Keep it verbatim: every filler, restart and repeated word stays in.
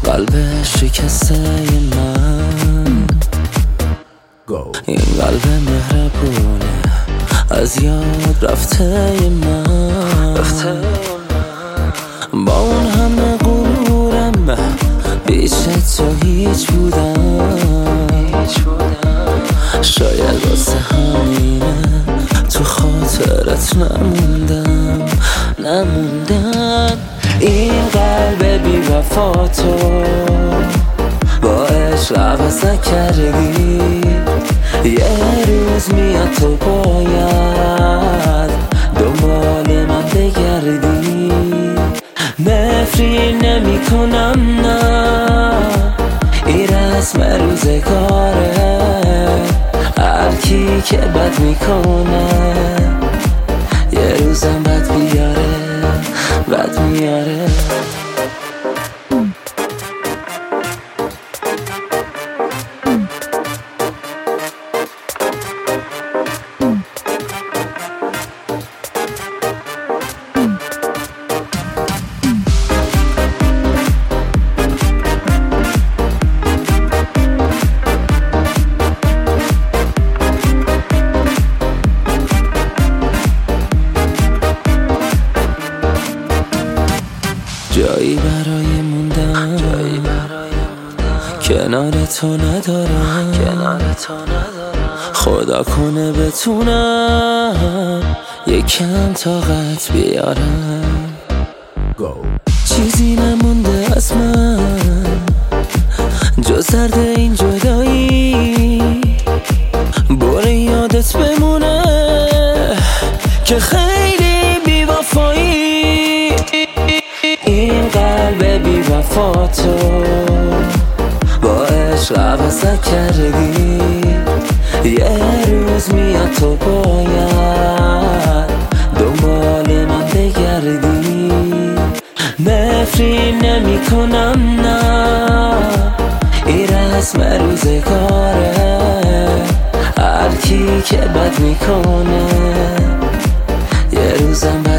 قلب شکسته من، این قلب مهربونه از یاد رفته من، با اون همه غرورم پیش تو هیچ بودم، شاید واسه همینه تو خاطرت نموندم نموندم این قلب بی وفا تو با عشق عوض نکردی، یه روز میاد تو باید دنبال من بگردی، نفرین نمی کنم نه این رسم روزگاره، هر کی که بد میکنه یه روزم بد بیاره بد میاره. جایی برای موندن کنار تو ندارم، خدا کنه بتونم یکم طاقت بیارم، چیزی نمونده از من جز درد این جدایی، باره یادت بمونه که خیلی بی وفایی، این قلب بی وفا تو با عشق عوض نکردی، یه روز میاد تو باید دنبال من بگردی، نفرین نمی کنم نه این رسم روزگاره، هر کی که بد میکنه یه روزم بد